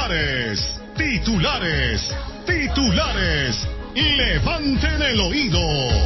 Titulares, titulares, titulares. Levanten el oído.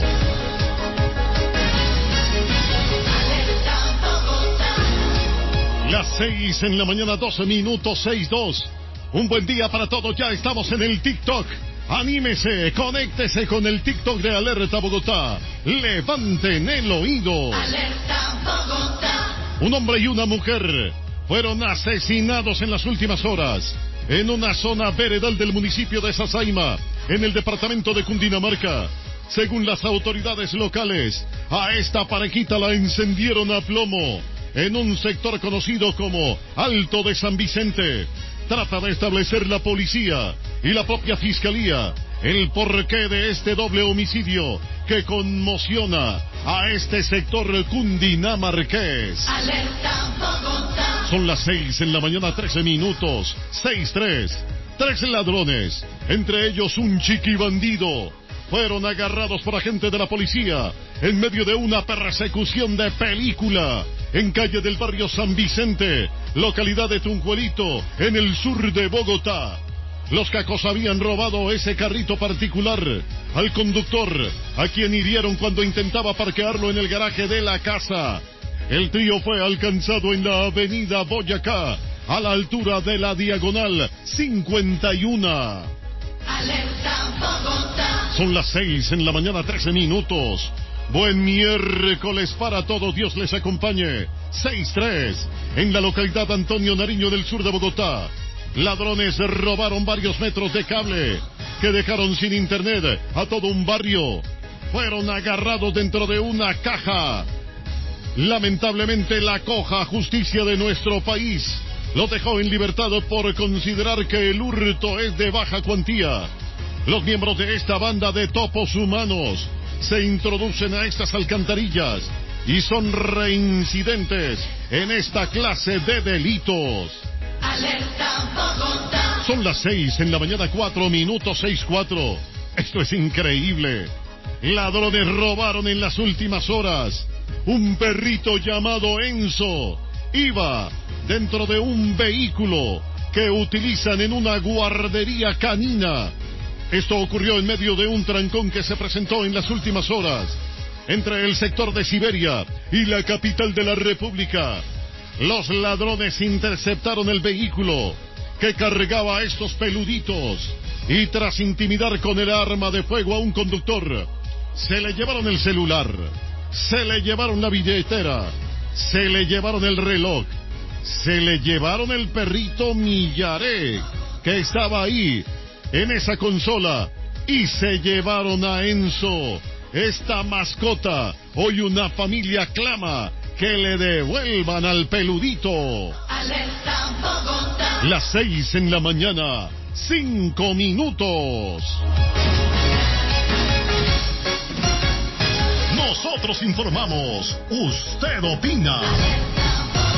Las 6 en la mañana, 12 minutos, 6:02. Un buen día para todos, ya estamos en el TikTok. Anímese, conéctese con el TikTok de Alerta Bogotá. Levanten el oído. Alerta Bogotá. Un hombre y una mujer fueron asesinados en las últimas horas en una zona veredal del municipio de Sasaima, en el departamento de Cundinamarca. Según las autoridades locales, a esta parejita la encendieron a plomo en un sector conocido como Alto de San Vicente. Trata de establecer la policía y la propia fiscalía el porqué de este doble homicidio que conmociona a este sector cundinamarqués. Alerta Bogotá. Son las 6 en la mañana, 13 minutos, 6:03. 3 ladrones, entre ellos un chiquibandido, fueron agarrados por agentes de la policía en medio de una persecución de película en calle del barrio San Vicente, localidad de Tunjuelito, en el sur de Bogotá. Los cacos habían robado ese carrito particular al conductor, a quien hirieron cuando intentaba parquearlo en el garaje de la casa. El trío fue alcanzado en la avenida Boyacá, a la altura de la diagonal 51. Alerta Bogotá. Son las 6 en la mañana, 13 minutos. Buen miércoles para todos, Dios les acompañe. 6:03, en la localidad Antonio Nariño del sur de Bogotá. Ladrones robaron varios metros de cable que dejaron sin internet a todo un barrio. Fueron agarrados dentro de una caja. Lamentablemente, la coja justicia de nuestro país lo dejó en libertad por considerar que el hurto es de baja cuantía. Los miembros de esta banda de topos humanos se introducen a estas alcantarillas y son reincidentes en esta clase de delitos. Alerta Bogotá. Son las 6 en la mañana, 4 minutos, 6:04. Esto es increíble. Ladrones robaron en las últimas horas un perrito llamado Enzo. Iba dentro de un vehículo que utilizan en una guardería canina. Esto ocurrió en medio de un trancón que se presentó en las últimas horas entre el sector de Siberia y la capital de la República. Los ladrones interceptaron el vehículo que cargaba a estos peluditos y tras intimidar con el arma de fuego a un conductor, se le llevaron el celular, se le llevaron la billetera, se le llevaron el reloj, se le llevaron el perrito Millaré que estaba ahí en esa consola y se llevaron a Enzo, esta mascota. Hoy una familia clama que le devuelvan al peludito. Alerta Bogotá. Las 6 en la mañana, 5 minutos. Nosotros informamos, usted opina. Alerta